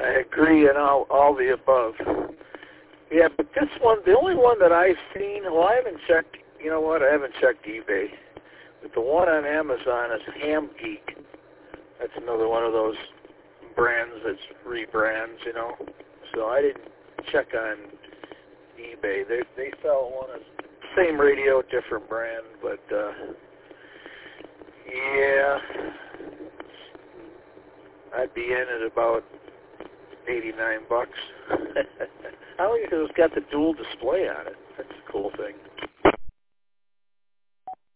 I agree on all the above. Yeah, but this one, the only one that I've seen, well, I haven't checked, you know what, I haven't checked eBay. But the one on Amazon is Ham Geek. That's another one of those brands that's rebrands, you know. So I didn't check on eBay. They sell one of same radio, different brand, but yeah, I'd be in at about $89. I like it because it's got the dual display on it. That's a cool thing.